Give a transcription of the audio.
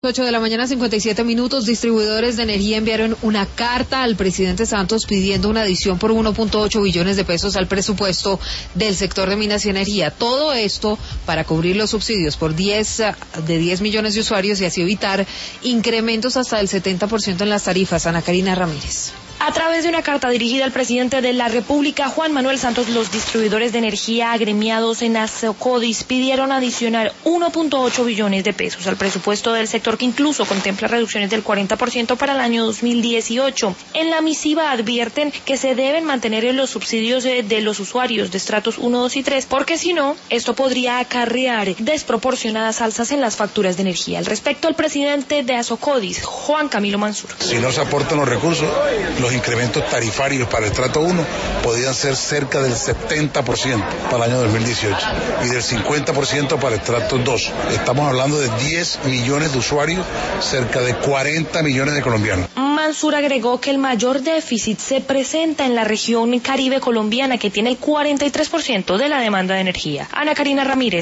8 de la mañana, 57 minutos. Distribuidores de energía enviaron una carta al presidente Santos pidiendo una adición por 1.8 billones de pesos al presupuesto del sector de minas y energía. Todo esto para cubrir los subsidios por 10 millones de usuarios y así evitar incrementos hasta el 70% en las tarifas. Ana Karina Ramírez. A través de una carta dirigida al presidente de la República, Juan Manuel Santos, los distribuidores de energía agremiados en Asocodis pidieron adicionar 1.8 billones de pesos al presupuesto del sector, que incluso contempla reducciones del 40% para el año 2018. En la misiva advierten que se deben mantener los subsidios de los usuarios de estratos 1, 2 y 3, porque si no, esto podría acarrear desproporcionadas alzas en las facturas de energía. Al respecto, el presidente de Asocodis, Juan Camilo Mansur. Si no se aportan los recursos, los incrementos tarifarios para el estrato 1 podrían ser cerca del 70% para el año 2018 y del 50% para el estrato 2. Estamos hablando de 10 millones de usuarios, cerca de 40 millones de colombianos. Mansur agregó que el mayor déficit se presenta en la región Caribe colombiana, que tiene el 43% de la demanda de energía. Ana Karina Ramírez.